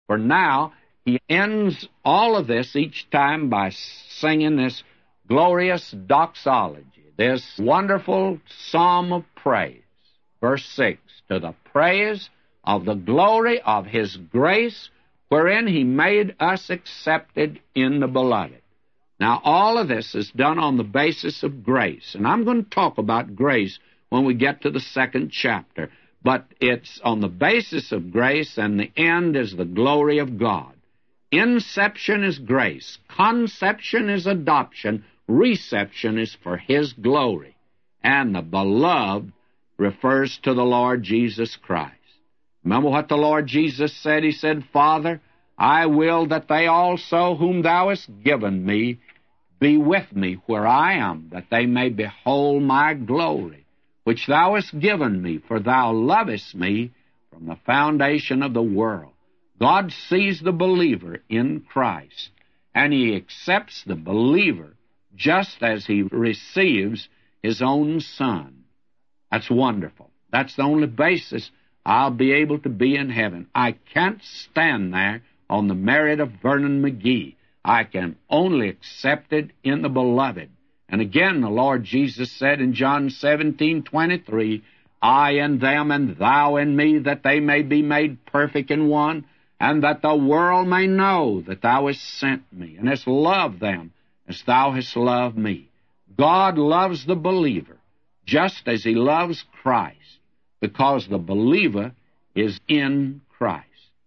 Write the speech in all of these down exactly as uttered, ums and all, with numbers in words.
For now, he ends all of this each time by singing this glorious doxology, this wonderful psalm of praise. Verse six, to the praise of the glory of his grace, wherein he made us accepted in the beloved. Now, all of this is done on the basis of grace, and I'm going to talk about grace when we get to the second chapter, but it's on the basis of grace, and the end is the glory of God. Inception is grace, conception is adoption, reception is for his glory, and the beloved refers to the Lord Jesus Christ. Remember what the Lord Jesus said? He said, Father, I will that they also whom thou hast given me be with me where I am, that they may behold my glory, which thou hast given me, for thou lovest me from the foundation of the world. God sees the believer in Christ, and he accepts the believer just as he receives his own Son. That's wonderful. That's the only basis I'll be able to be in heaven. I can't stand there on the merit of Vernon McGee. I can only accept it in the beloved. And again, the Lord Jesus said in John seventeen twenty-three, I in them and thou in me, that they may be made perfect in one, and that the world may know that thou hast sent me, and hast loved them as thou hast loved me. God loves the believer just as he loves Christ, because the believer is in Christ.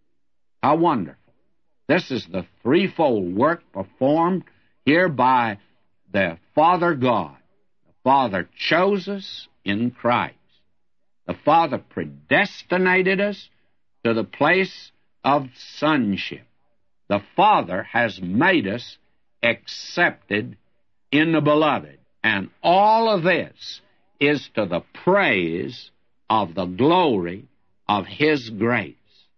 How wonderful. This is the threefold work performed here by the Father God. The Father chose us in Christ. The Father predestinated us to the place of sonship. The Father has made us accepted in the beloved. And all of this is to the praise of the glory of his grace.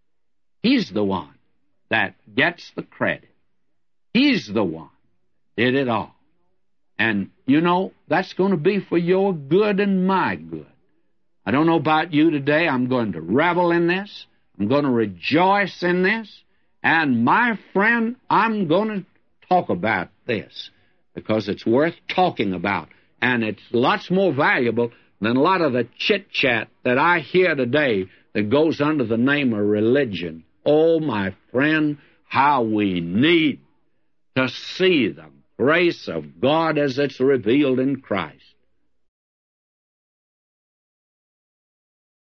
He's the one that gets the credit. He's the one that did it all. And, you know, that's going to be for your good and my good. I don't know about you today. I'm going to revel in this. I'm going to rejoice in this. And, my friend, I'm going to talk about this because it's worth talking about. And it's lots more valuable than a lot of the chit-chat that I hear today that goes under the name of religion. Oh, my friend, how we need to see the grace of God as it's revealed in Christ.